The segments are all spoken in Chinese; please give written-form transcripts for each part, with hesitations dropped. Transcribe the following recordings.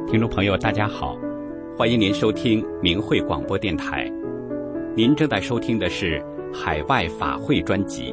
听众朋友大家好，欢迎您收听明慧广播电台。您正在收听的是海外法会专辑。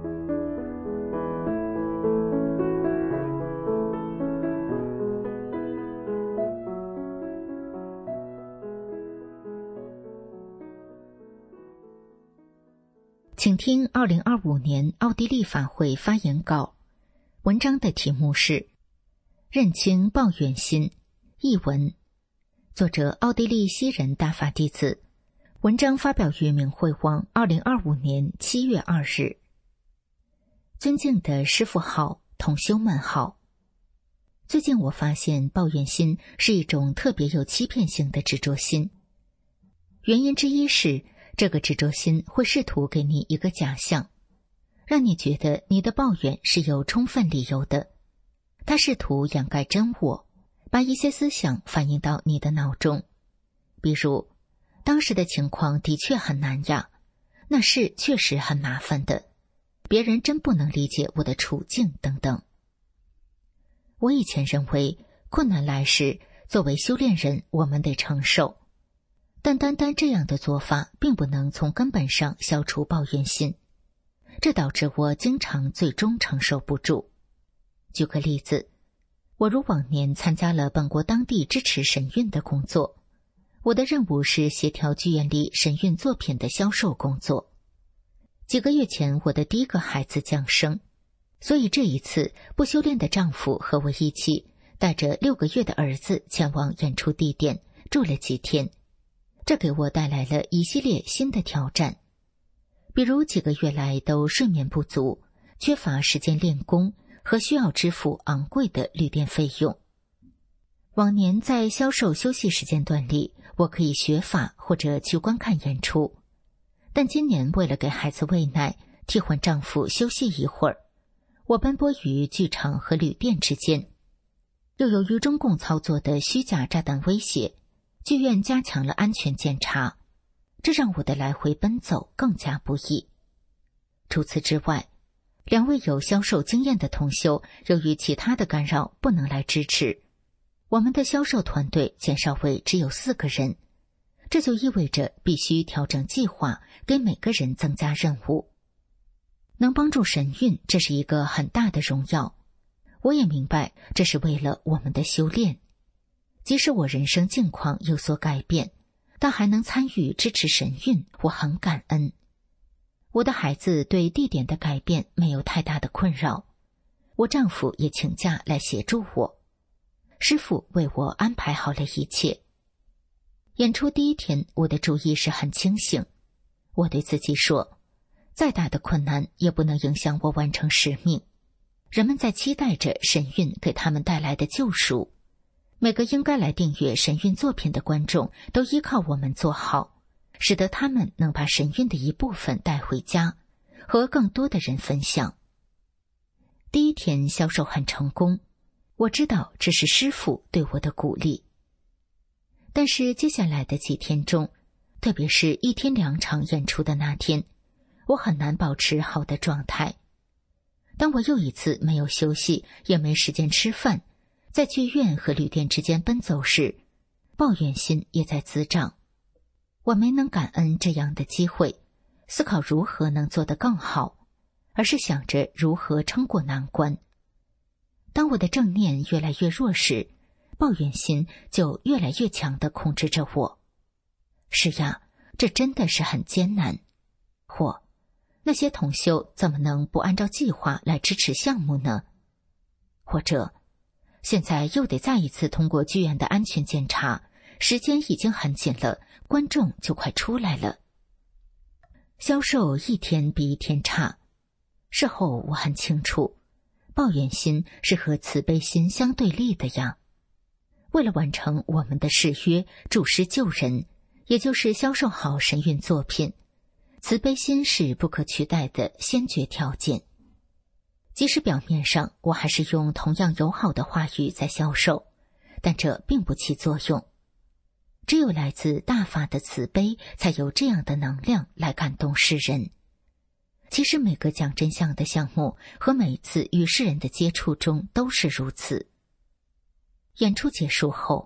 请听2025年奥地利法会发言稿，文章的题目是认清抱怨心，译文，作者奥地利西人大法弟子，文章发表于明慧网2025年7月2日。尊敬的师父好，同修们好。最近我发现抱怨心是一种特别有欺骗性的执着心，原因之一是这个执着心会试图给你一个假象，让你觉得你的抱怨是有充分理由的。它试图掩盖真我，把一些思想反映到你的脑中，比如当时的情况的确很难呀，那事确实很麻烦的，别人真不能理解我的处境等等。我以前认为困难来时，作为修炼人我们得承受，但单单这样的做法并不能从根本上消除抱怨心，这导致我经常最终承受不住。举个例子，我如往年参加了本国当地支持神韵的工作，我的任务是协调剧院里神韵作品的销售工作。几个月前我的第一个孩子降生，所以这一次不修炼的丈夫和我一起带着6个月的儿子前往演出地点住了几天，这给我带来了一系列新的挑战，比如几个月来都睡眠不足，缺乏时间练功和需要支付昂贵的旅店费用。往年在销售休息时间段里，我可以学法或者去观看演出，但今年为了给孩子喂奶，替换丈夫休息一会儿，我奔波于剧场和旅店之间，又由于中共操作的虚假炸弹威胁，剧院加强了安全检查，这让我的来回奔走更加不易。除此之外，2位有销售经验的同修由于其他的干扰不能来支持，我们的销售团队减少为只有4个人，这就意味着必须调整计划，给每个人增加任务。能帮助神韵，这是一个很大的荣耀，我也明白这是为了我们的修炼。即使我人生境况有所改变，但还能参与支持神韵，我很感恩。我的孩子对地点的改变没有太大的困扰，我丈夫也请假来协助我，师父为我安排好了一切。演出第一天，我的主意是很清醒，我对自己说，再大的困难也不能影响我完成使命。人们在期待着神韵给他们带来的救赎，每个应该来订阅神韵作品的观众都依靠我们做好，使得他们能把神韵的一部分带回家，和更多的人分享。第一天销售很成功，我知道这是师父对我的鼓励。但是接下来的几天中，特别是1天2场演出的那天，我很难保持好的状态。当我又一次没有休息，也没时间吃饭，在剧院和旅店之间奔走时，抱怨心也在滋长。我没能感恩这样的机会，思考如何能做得更好，而是想着如何撑过难关。当我的正念越来越弱时，抱怨心就越来越强地控制着我。是呀，这真的是很艰难。或那些同修怎么能不按照计划来支持项目呢？或者现在又得再一次通过剧院的安全检查，时间已经很紧了，观众就快出来了。销售1天比1天差。事后我很清楚，抱怨心是和慈悲心相对立的呀。为了完成我们的誓约，助师救人，也就是销售好神韵作品，慈悲心是不可取代的先决条件。即使表面上我还是用同样友好的话语在销售，但这并不起作用。只有来自大法的慈悲，才有这样的能量来感动世人。其实每个讲真相的项目和每次与世人的接触中都是如此。演出结束后，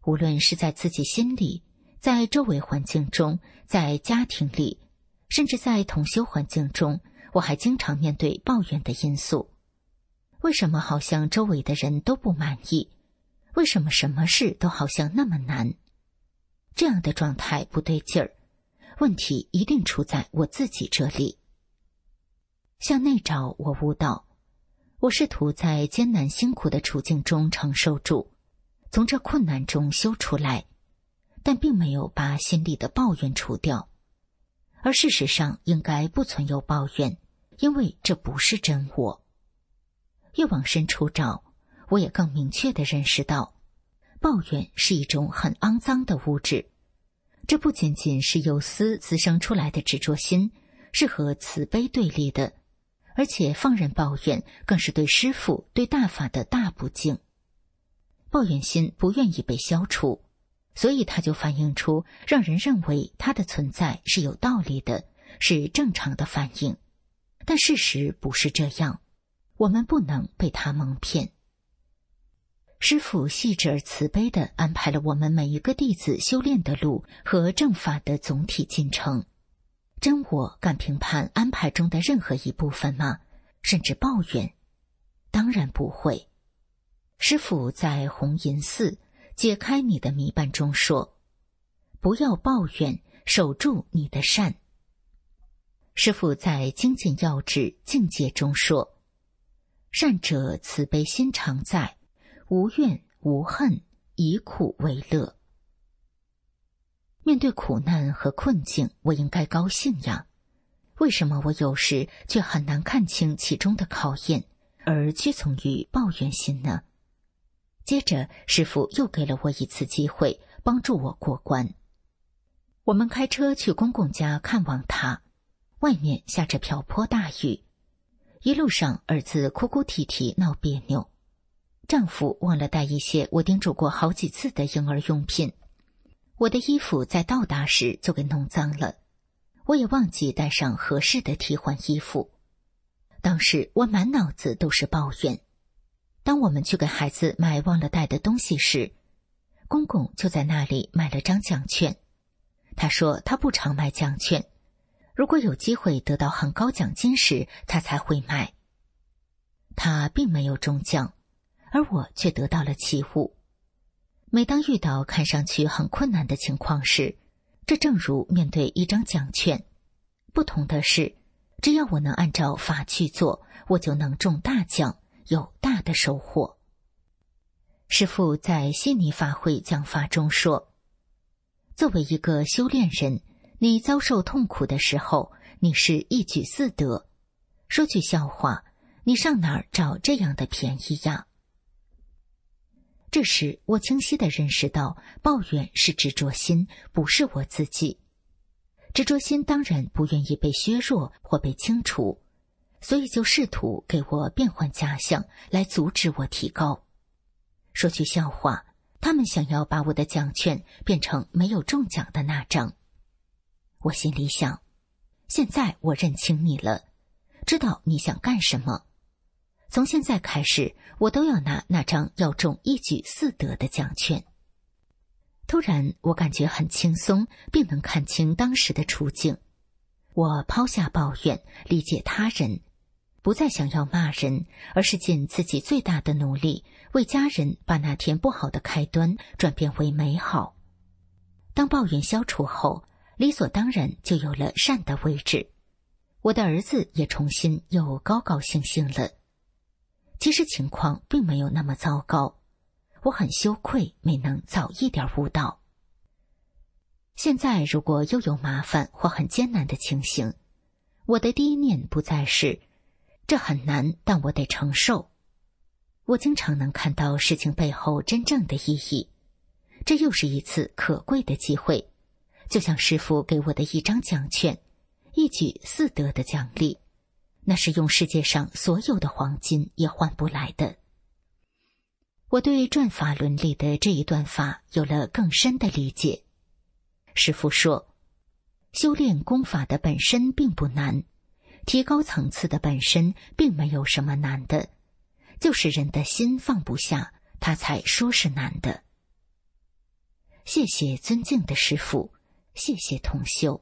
无论是在自己心里，在周围环境中，在家庭里，甚至在同修环境中，我还经常面对抱怨的因素。为什么好像周围的人都不满意？为什么什么事都好像那么难？这样的状态不对劲儿，问题一定出在我自己这里。向内找，我悟到，我试图在艰难辛苦的处境中承受住，从这困难中修出来，但并没有把心里的抱怨除掉。而事实上应该不存有抱怨，因为这不是真我。越往深处找，我也更明确地认识到，抱怨是一种很肮脏的物质。这不仅仅是由私滋生出来的执着心，是和慈悲对立的，而且放任抱怨更是对师父、对大法的大不敬。抱怨心不愿意被消除，所以它就反映出让人认为它的存在是有道理的，是正常的反应。但事实不是这样，我们不能被它蒙骗。师父细致而慈悲地安排了我们每一个弟子修炼的路和正法的总体进程。真我敢评判安排中的任何一部分吗？甚至抱怨？当然不会。师父在红银寺解开你的迷伴中说，不要抱怨，守住你的善。师父在精进要旨境界中说，善者慈悲心常在，无怨无恨，以苦为乐。面对苦难和困境，我应该高兴呀。为什么我有时却很难看清其中的考验，而屈从于抱怨心呢？接着，师父又给了我一次机会，帮助我过关。我们开车去公公家看望他，外面下着瓢泼大雨，一路上儿子哭哭啼啼闹别扭，丈夫忘了带一些我叮嘱过好几次的婴儿用品，我的衣服在到达时就给弄脏了，我也忘记带上合适的替换衣服。当时我满脑子都是抱怨。当我们去给孩子买忘了带的东西时，公公就在那里买了张奖券。他说他不常买奖券，如果有机会得到很高奖金时，他才会买。他并没有中奖，而我却得到了奇物。每当遇到看上去很困难的情况时，这正如面对一张奖券。不同的是，只要我能按照法去做，我就能中大奖，有大的收获。师父在悉尼法会讲法中说，作为一个修炼人，你遭受痛苦的时候，你是一举四得。说句笑话，你上哪儿找这样的便宜呀？这时我清晰地认识到，抱怨是执着心，不是我自己。执着心当然不愿意被削弱或被清除，所以就试图给我变换假象，来阻止我提高。说句笑话，他们想要把我的奖券变成没有中奖的那张。我心里想，现在我认清你了，知道你想干什么。从现在开始，我都要拿那张要中一举四得的奖券。突然，我感觉很轻松，并能看清当时的处境。我抛下抱怨，理解他人，不再想要骂人，而是尽自己最大的努力，为家人把那天不好的开端转变为美好。当抱怨消除后，理所当然就有了善的位置。我的儿子也重新又高高兴兴了。其实情况并没有那么糟糕，我很羞愧没能早一点悟到。现在如果又有麻烦或很艰难的情形，我的第一念不再是这很难，但我得承受。我经常能看到事情背后真正的意义，这又是一次可贵的机会，就像师父给我的一张奖券，一举四得的奖励，那是用世界上所有的黄金也换不来的。我对转法伦理的这一段法有了更深的理解。师父说，修炼功法的本身并不难，提高层次的本身并没有什么难的，就是人的心放不下，他才说是难的。 谢谢尊敬的师父，谢谢同修。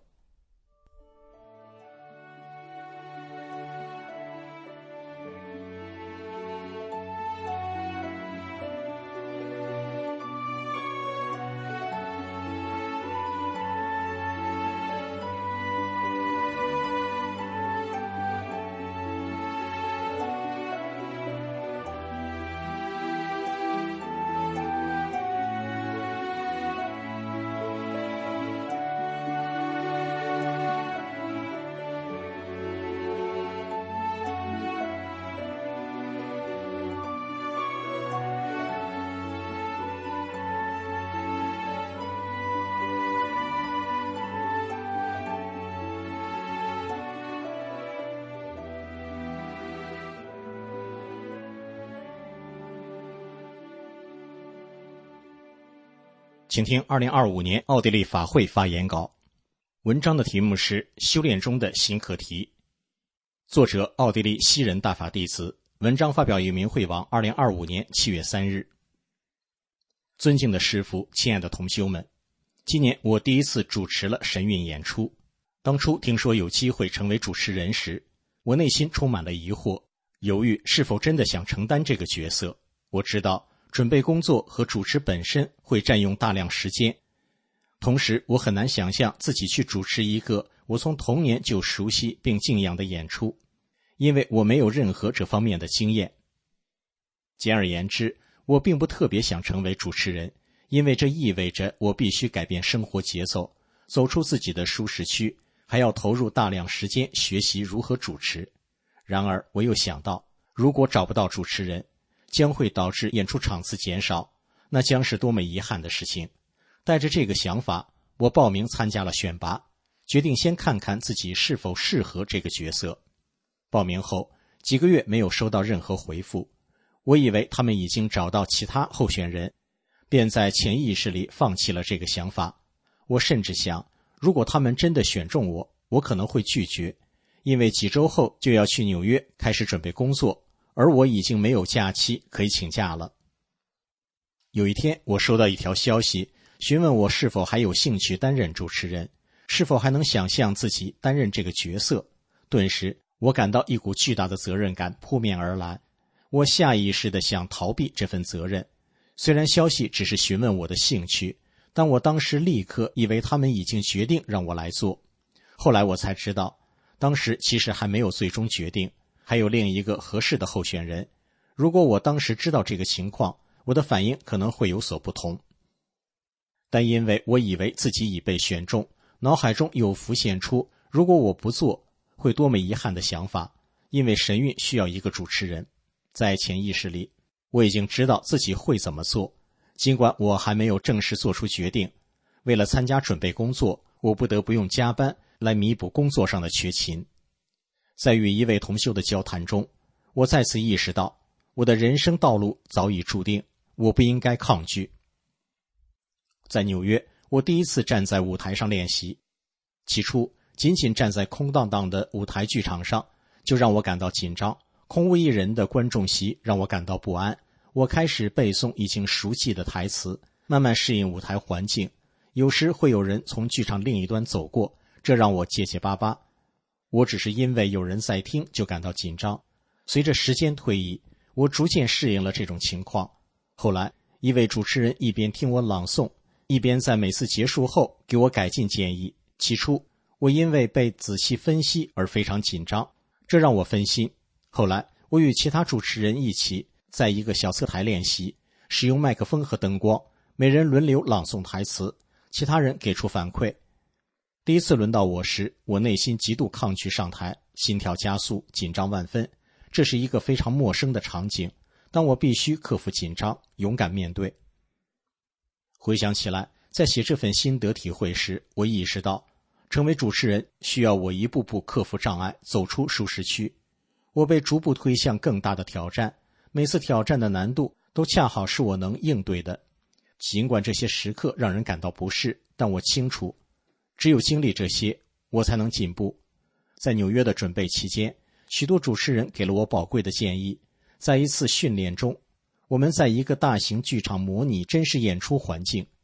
请听2025年奥地利法会发言稿，文章的题目是《修炼中的新课题》，作者奥地利西人大法弟子，文章发表于明慧网2025年7月3日。尊敬的师父，亲爱的同修们，今年我第一次主持了神韵演出。当初听说有机会成为主持人时，我内心充满了疑惑，犹豫是否真的想承担这个角色。我知道准备工作和主持本身会占用大量时间，同时我很难想象自己去主持一个我从童年就熟悉并敬仰的演出，因为我没有任何这方面的经验。简而言之，我并不特别想成为主持人，因为这意味着我必须改变生活节奏，走出自己的舒适区，还要投入大量时间学习如何主持。然而我又想到，如果找不到主持人，将会导致演出场次减少，那将是多么遗憾的事情。带着这个想法，我报名参加了选拔，决定先看看自己是否适合这个角色。报名后几个月没有收到任何回复，我以为他们已经找到其他候选人，便在潜意识里放弃了这个想法。我甚至想，如果他们真的选中我，我可能会拒绝，因为几周后就要去纽约开始准备工作，而我已经没有假期可以请假了。有一天，我收到一条消息，询问我是否还有兴趣担任主持人，是否还能想象自己担任这个角色。顿时，我感到一股巨大的责任感扑面而来，我下意识地想逃避这份责任。虽然消息只是询问我的兴趣，但我当时立刻以为他们已经决定让我来做。后来我才知道，当时其实还没有最终决定，还有另一个合适的候选人。如果我当时知道这个情况，我的反应可能会有所不同。但因为我以为自己已被选中，脑海中又浮现出如果我不做会多么遗憾的想法。因为神韵需要一个主持人，在潜意识里我已经知道自己会怎么做，尽管我还没有正式做出决定。为了参加准备工作，我不得不用加班来弥补工作上的缺勤。在与一位同修的交谈中，我再次意识到我的人生道路早已注定，我不应该抗拒。在纽约，我第一次站在舞台上练习。起初，仅仅站在空荡荡的舞台剧场上，就让我感到紧张，空无一人的观众席让我感到不安。我开始背诵已经熟悉的台词，慢慢适应舞台环境。有时会有人从剧场另一端走过，这让我结结巴巴。我只是因为有人在听就感到紧张。随着时间推移，我逐渐适应了这种情况。后来，一位主持人一边听我朗诵，一边在每次结束后给我改进建议。起初，我因为被仔细分析而非常紧张，这让我分心。后来，我与其他主持人一起在一个小侧台练习，使用麦克风和灯光，每人轮流朗诵台词，其他人给出反馈。第一次轮到我时，我内心极度抗拒上台，心跳加速，紧张万分。这是一个非常陌生的场景，但我必须克服紧张，勇敢面对。回想起来，在写这份心得体会时，我意识到成为主持人需要我一步步克服障碍，走出舒适区。我被逐步推向更大的挑战，每次挑战的难度都恰好是我能应对的。尽管这些时刻让人感到不适，但我清楚，只有经历这些，我才能进步。在纽约的准备期间，许多主持人给了我宝贵的建议。在一次训练中，我们在一个大型剧场模拟真实演出环境。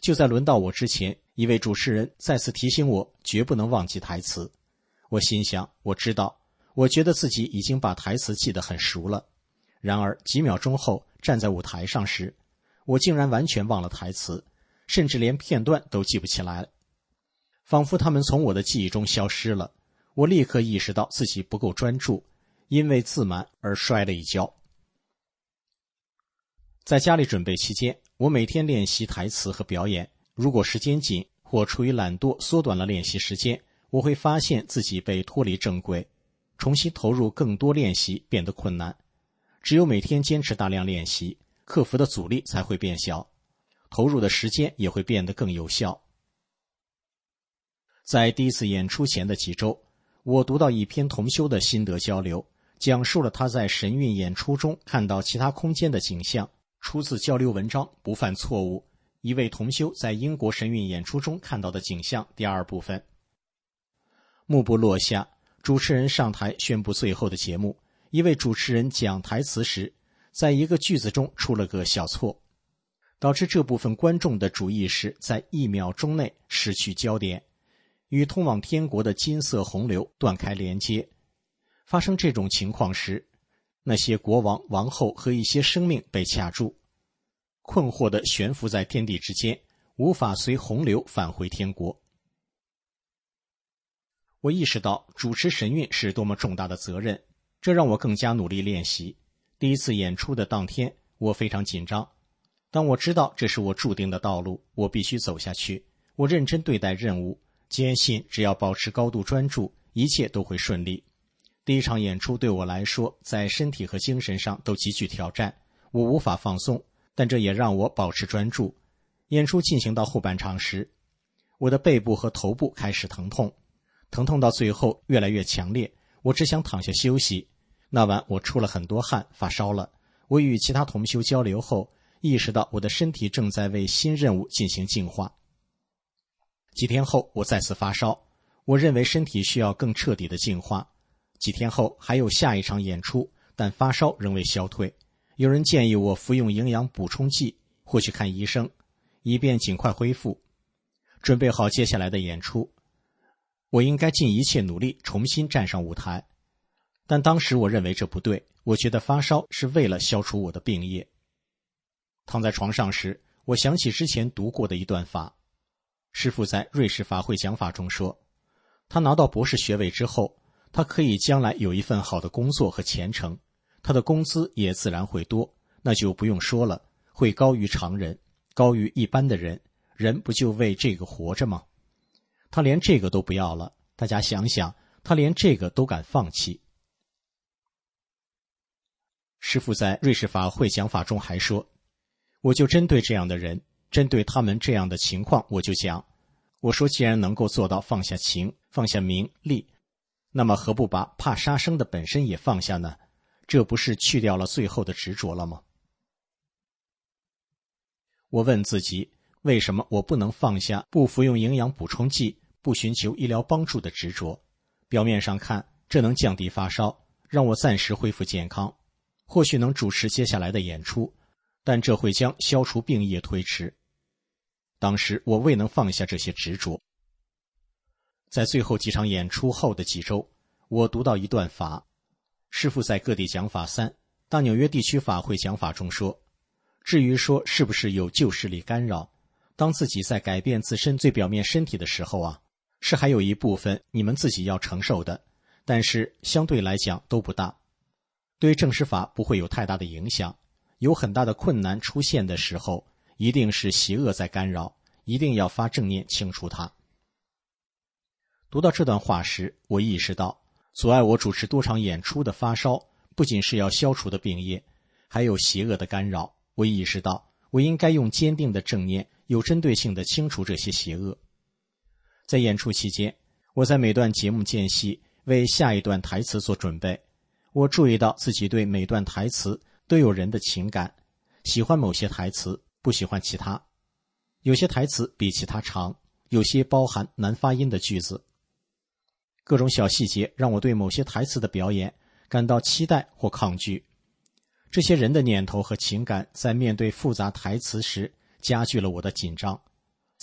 就在轮到我之前，一位主持人再次提醒我绝不能忘记台词。我心想，我知道，我觉得自己已经把台词记得很熟了。然而几秒钟后站在舞台上时，我竟然完全忘了台词，甚至连片段都记不起来了，仿佛他们从我的记忆中消失了。我立刻意识到自己不够专注，因为自满而摔了一跤。在家里准备期间，我每天练习台词和表演。如果时间紧或出于懒惰缩短了练习时间，我会发现自己被脱离正轨，重新投入更多练习变得困难。只有每天坚持大量练习，克服的阻力才会变小，投入的时间也会变得更有效。在第一次演出前的几周，我读到一篇同修的心得交流，讲述了他在神韵演出中看到其他空间的景象。出自交流文章《不犯错误》，一位同修在英国神韵演出中看到的景象第二部分。幕布落下，主持人上台宣布最后的节目。一位主持人讲台词时，在一个句子中出了个小错，导致这部分观众的主意识在1秒钟内失去焦点，与通往天国的金色洪流断开连接。发生这种情况时，那些国王、王后和一些生命被卡住，困惑地悬浮在天地之间，无法随洪流返回天国。我意识到主持神韵是多么重大的责任，这让我更加努力练习。第一次演出的当天，我非常紧张，但我知道这是我注定的道路，我必须走下去。我认真对待任务，坚信只要保持高度专注，一切都会顺利。第一场演出对我来说，在身体和精神上都极具挑战，我无法放松，但这也让我保持专注。演出进行到后半场时，我的背部和头部开始疼痛，疼痛到最后越来越强烈，我只想躺下休息。那晚我出了很多汗，发烧了。我与其他同修交流后，意识到我的身体正在为新任务进行净化。几天后我再次发烧，我认为身体需要更彻底的净化。几天后还有下一场演出，但发烧仍未消退。有人建议我服用营养补充剂或去看医生，以便尽快恢复。准备好接下来的演出，我应该尽一切努力重新站上舞台。但当时我认为这不对，我觉得发烧是为了消除我的病业。躺在床上时，我想起之前读过的一段法。师父在瑞士法会讲法中说，他拿到博士学位之后，他可以将来有一份好的工作和前程，他的工资也自然会多，那就不用说了，会高于常人，高于一般的人，人不就为这个活着吗？他连这个都不要了，大家想想，他连这个都敢放弃。师父在瑞士法会讲法中还说，我就针对这样的人，针对他们这样的情况，我就讲，我说既然能够做到放下情，放下名利，那么何不把怕杀生的本身也放下呢？这不是去掉了最后的执着了吗？我问自己，为什么我不能放下不服用营养补充剂、不寻求医疗帮助的执着？表面上看，这能降低发烧，让我暂时恢复健康，或许能主持接下来的演出，但这会将消除病业推迟。当时我未能放下这些执着。在最后几场演出后的几周，我读到一段法。师父在各地讲法3大纽约地区法会讲法中说，至于说是不是有旧势力干扰，当自己在改变自身最表面身体的时候啊，是还有一部分你们自己要承受的，但是相对来讲都不大，对正实法不会有太大的影响。有很大的困难出现的时候，一定是邪恶在干扰，一定要发正念清除它。读到这段话时，我意识到阻碍我主持多场演出的发烧不仅是要消除的病业，还有邪恶的干扰。我意识到我应该用坚定的正念有针对性地清除这些邪恶。在演出期间，我在每段节目间隙为下一段台词做准备。我注意到自己对每段台词都有人的情感，喜欢某些台词，不喜欢其他。有些台词比其他长，有些包含难发音的句子。各种小细节让我对某些台词的表演感到期待或抗拒。这些人的念头和情感在面对复杂台词时加剧了我的紧张。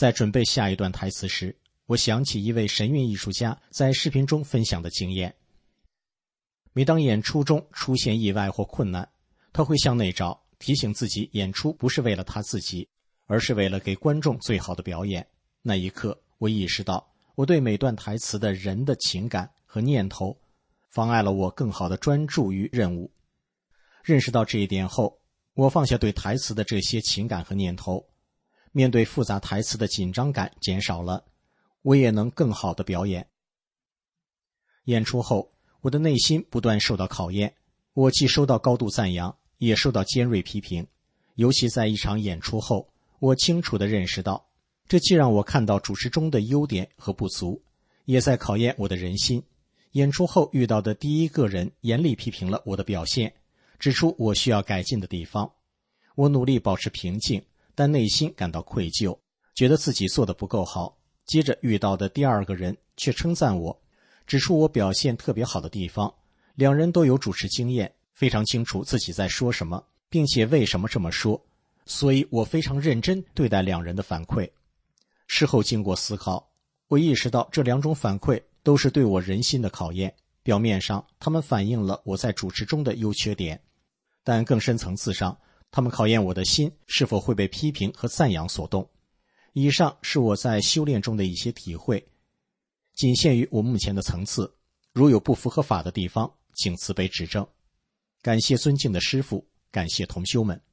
在准备下一段台词时，我想起一位神韵艺术家在视频中分享的经验。每当演出中出现意外或困难，他会向内找，提醒自己演出不是为了他自己，而是为了给观众最好的表演。那一刻，我意识到我对每段台词的人的情感和念头妨碍了我更好地专注于任务。认识到这一点后，我放下对台词的这些情感和念头，面对复杂台词的紧张感减少了，我也能更好地表演。演出后，我的内心不断受到考验，我既收到高度赞扬，也受到尖锐批评。尤其在一场演出后，我清楚地认识到，这既让我看到主持中的优点和不足，也在考验我的人心。演出后遇到的第一个人严厉批评了我的表现，指出我需要改进的地方。我努力保持平静，但内心感到愧疚，觉得自己做得不够好。接着遇到的第二个人却称赞我，指出我表现特别好的地方。两人都有主持经验，非常清楚自己在说什么，并且为什么这么说，所以我非常认真对待两人的反馈。事后经过思考，我意识到这两种反馈都是对我人心的考验。表面上他们反映了我在主持中的优缺点，但更深层次上，他们考验我的心是否会被批评和赞扬所动。以上是我在修炼中的一些体会，仅限于我目前的层次，如有不符合法的地方，请慈悲指正。感谢尊敬的师父，感谢同修们。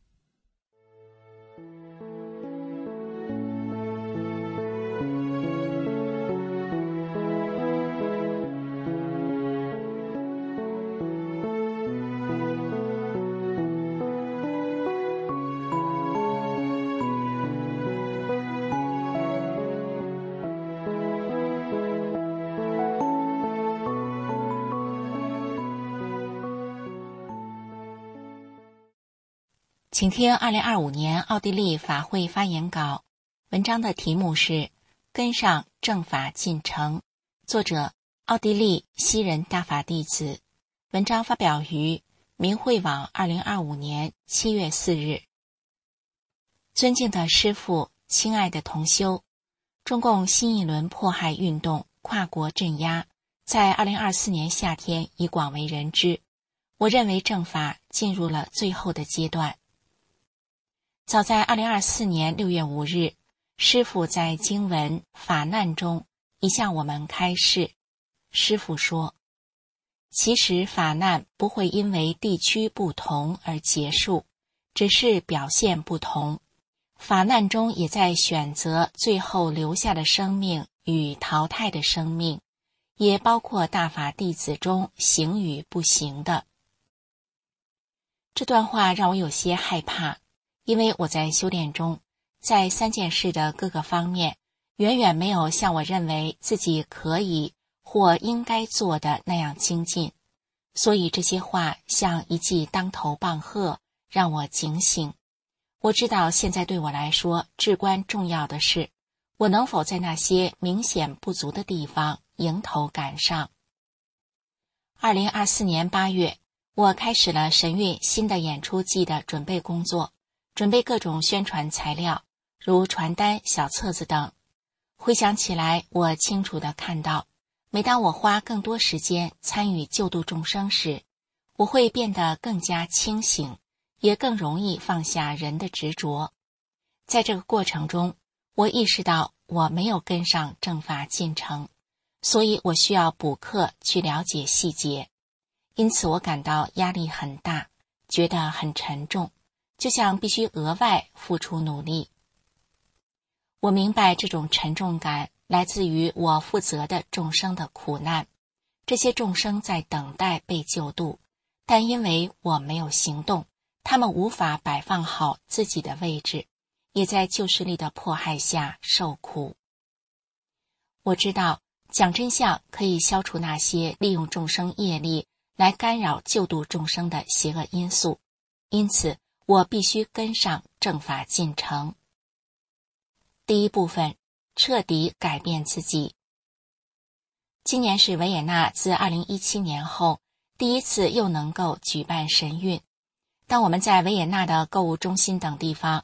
请听2025年奥地利法会发言稿，文章的题目是跟上正法进程，作者奥地利西人大法弟子，文章发表于明慧网2025年7月4日。尊敬的师父，亲爱的同修，中共新一轮迫害运动跨国镇压，在2024年夏天已广为人知。我认为正法进入了最后的阶段。早在2024年6月5日，师父在经文法难中已向我们开示。师父说，其实法难不会因为地区不同而结束，只是表现不同。法难中也在选择最后留下的生命与淘汰的生命，也包括大法弟子中行与不行的。这段话让我有些害怕，因为我在修炼中，在3件事的各个方面，远远没有像我认为自己可以或应该做的那样精进，所以这些话像一记当头棒喝，让我警醒。我知道现在对我来说至关重要的是，我能否在那些明显不足的地方迎头赶上。2024年8月，我开始了神韵新的演出季的准备工作，准备各种宣传材料，如传单、小册子等。回想起来，我清楚地看到，每当我花更多时间参与救度众生时，我会变得更加清醒，也更容易放下人的执着。在这个过程中，我意识到我没有跟上正法进程，所以我需要补课去了解细节。因此我感到压力很大，觉得很沉重，就像必须额外付出努力。我明白这种沉重感来自于我负责的众生的苦难，这些众生在等待被救度，但因为我没有行动，他们无法摆放好自己的位置，也在旧势力的迫害下受苦。我知道讲真相可以消除那些利用众生业力来干扰救度众生的邪恶因素，因此我必须跟上正法进程。第一部分，彻底改变自己。今年是维也纳自2017年后第一次又能够举办神韵。当我们在维也纳的购物中心等地方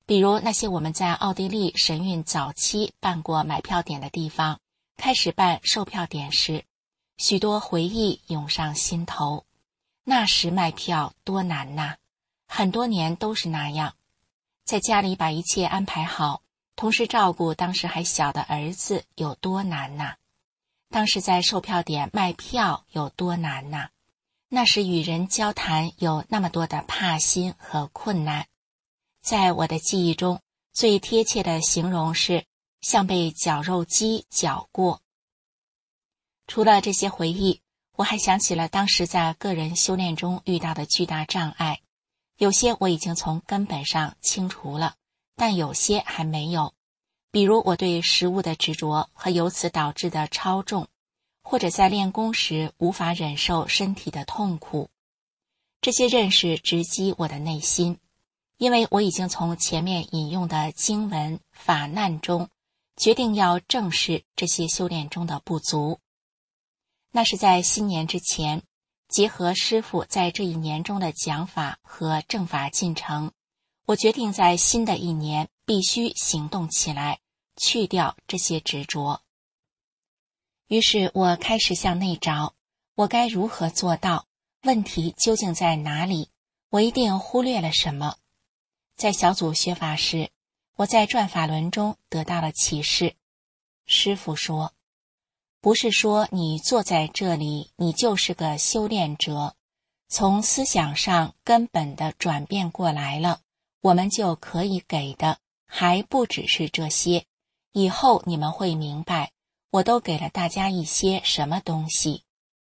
比如那些我们在奥地利神韵早期办过买票点的地方，开始办售票点时，许多回忆涌上心头。那时卖票多难呐，很多年都是那样。在家里把一切安排好，同时照顾当时还小的儿子有多难呐。当时在售票点卖票有多难呐。那时与人交谈有那么多的怕心和困难。在我的记忆中，最贴切的形容是像被绞肉机绞过。除了这些回忆，我还想起了当时在个人修炼中遇到的巨大障碍，有些我已经从根本上清除了，但有些还没有。比如我对食物的执着和由此导致的超重，或者在练功时无法忍受身体的痛苦。这些认识直击我的内心，因为我已经从前面引用的经文法难中决定要正视这些修炼中的不足。那是在新年之前，结合师父在这一年中的讲法和正法进程，我决定在新的一年必须行动起来，去掉这些执着。于是我开始向内找，我该如何做到？问题究竟在哪里？我一定忽略了什么？在小组学法时，我在转法轮中得到了启示。师父说，不是说你坐在这里，你就是个修炼者，从思想上根本的转变过来了，我们就可以给的还不只是这些。以后你们会明白，我都给了大家一些什么东西。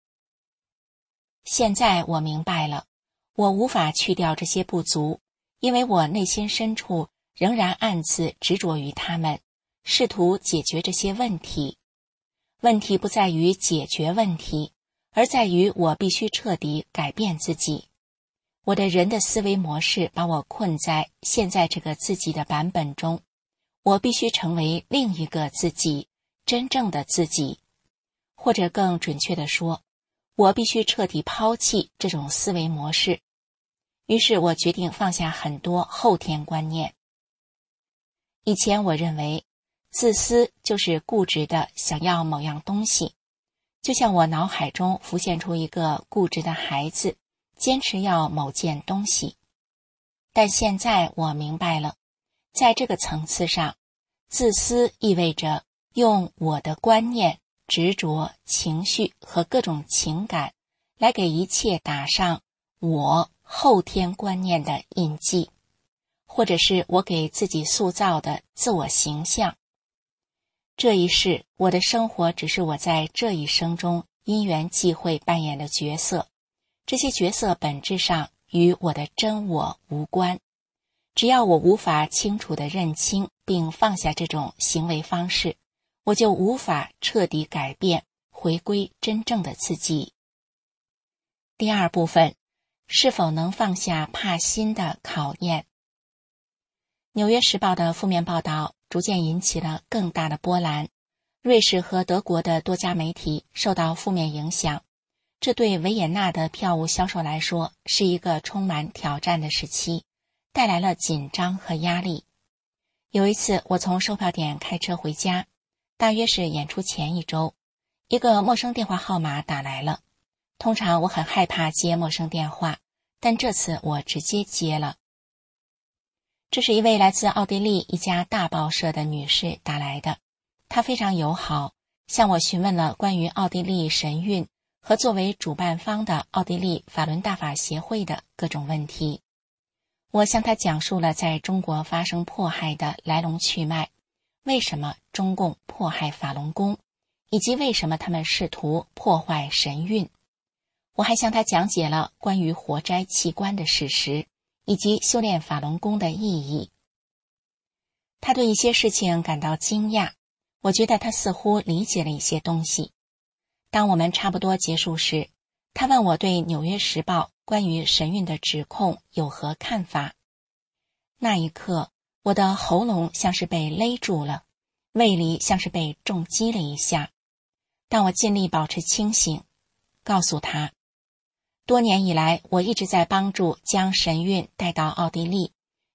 现在我明白了，我无法去掉这些不足，因为我内心深处仍然暗自执着于他们，试图解决这些问题。问题不在于解决问题，而在于我必须彻底改变自己。我的人的思维模式把我困在现在这个自己的版本中，我必须成为另一个自己，真正的自己。或者更准确地说，我必须彻底抛弃这种思维模式。于是我决定放下很多后天观念。以前我认为自私就是固执的想要某样东西，就像我脑海中浮现出一个固执的孩子，坚持要某件东西。但现在我明白了，在这个层次上，自私意味着用我的观念、执着、情绪和各种情感来给一切打上我后天观念的印记，或者是我给自己塑造的自我形象。这一世，我的生活只是我在这一生中因缘际会扮演的角色，这些角色本质上与我的真我无关。只要我无法清楚地认清并放下这种行为方式，我就无法彻底改变，回归真正的自己。第二部分，是否能放下怕心的考验。纽约时报的负面报道逐渐引起了更大的波澜，瑞士和德国的多家媒体受到负面影响，这对维也纳的票务销售来说是一个充满挑战的时期，带来了紧张和压力。有一次我从售票点开车回家，大约是演出前一周，一个陌生电话号码打来了。通常我很害怕接陌生电话，但这次我直接接了。这是一位来自奥地利一家大报社的女士打来的，她非常友好，向我询问了关于奥地利神韵和作为主办方的奥地利法轮大法协会的各种问题。我向她讲述了在中国发生迫害的来龙去脉，为什么中共迫害法轮功，以及为什么他们试图破坏神韵。我还向她讲解了关于活摘器官的事实，以及修炼法轮功的意义。他对一些事情感到惊讶，我觉得他似乎理解了一些东西。当我们差不多结束时，他问我对《纽约时报》关于神韵的指控有何看法。那一刻，我的喉咙像是被勒住了，胃里像是被重击了一下。但我尽力保持清醒，告诉他，多年以来，我一直在帮助将神韵带到奥地利，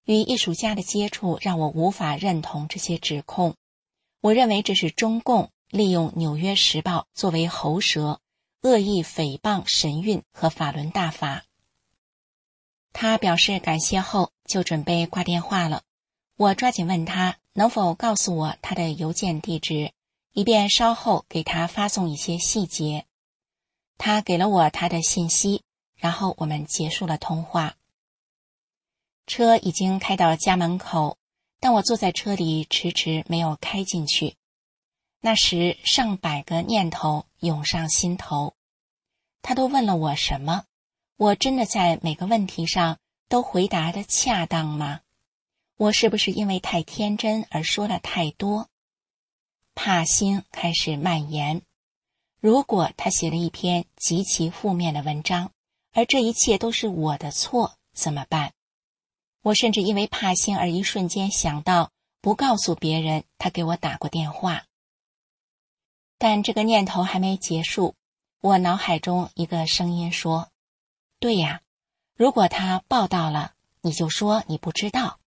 与艺术家的接触让我无法认同这些指控。我认为这是中共利用《纽约时报》作为喉舌，恶意诽谤神韵和法轮大法。他表示感谢后就准备挂电话了，我抓紧问他能否告诉我他的邮件地址，以便稍后给他发送一些细节。他给了我他的信息，然后我们结束了通话。车已经开到家门口，但我坐在车里迟迟没有开进去。那时上百个念头涌上心头，他都问了我什么？我真的在每个问题上都回答得恰当吗？我是不是因为太天真而说了太多？怕心开始蔓延。如果他写了一篇极其负面的文章，而这一切都是我的错，怎么办？我甚至因为怕心而一瞬间想到不告诉别人他给我打过电话。但这个念头还没结束，我脑海中一个声音说，对呀，如果他报道了，你就说你不知道，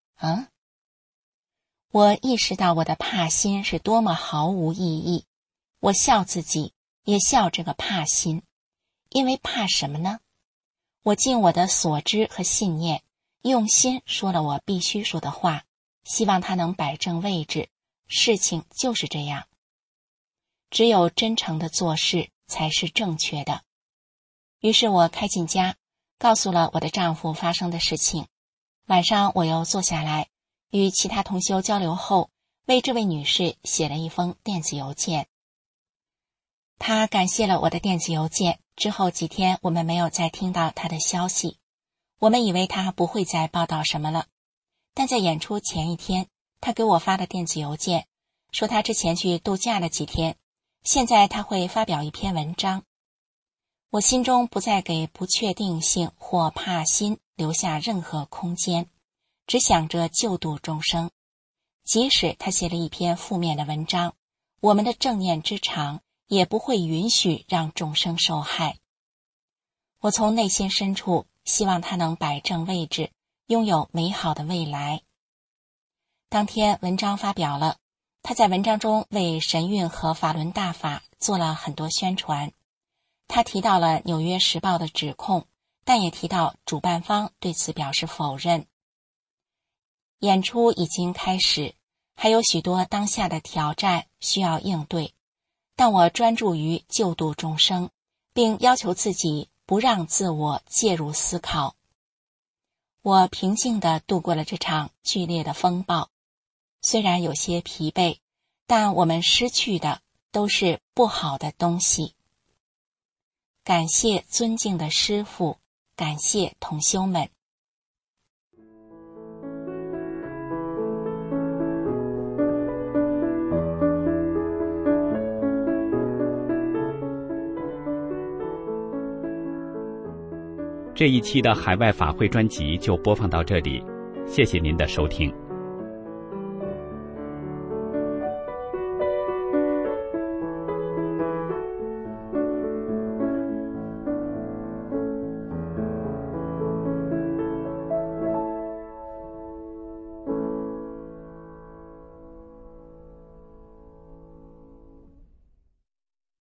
我意识到我的怕心是多么毫无意义，我笑自己，也笑这个怕心。因为怕什么呢？我尽我的所知和信念，用心说了我必须说的话，希望他能摆正位置。事情就是这样，只有真诚的做事才是正确的。于是我开进家，告诉了我的丈夫发生的事情。晚上我又坐下来，与其他同修交流后，为这位女士写了一封电子邮件。她感谢了我的电子邮件，之后几天我们没有再听到她的消息。我们以为她不会再报道什么了，但在演出前一天，她给我发了电子邮件，说她之前去度假了几天，现在她会发表一篇文章。我心中不再给不确定性或怕心留下任何空间，只想着救度众生。即使他写了一篇负面的文章，我们的正念之长也不会允许让众生受害。我从内心深处希望他能摆正位置，拥有美好的未来。当天文章发表了，他在文章中为神韵和法轮大法做了很多宣传。他提到了《纽约时报》的指控，但也提到主办方对此表示否认。演出已经开始，还有许多当下的挑战需要应对，但我专注于救度众生，并要求自己不让自我介入思考。我平静地度过了这场剧烈的风暴，虽然有些疲惫，但我们失去的都是不好的东西。感谢尊敬的师父，感谢同修们。 这一期的海外法会专辑就播放到这里，谢谢您的收听。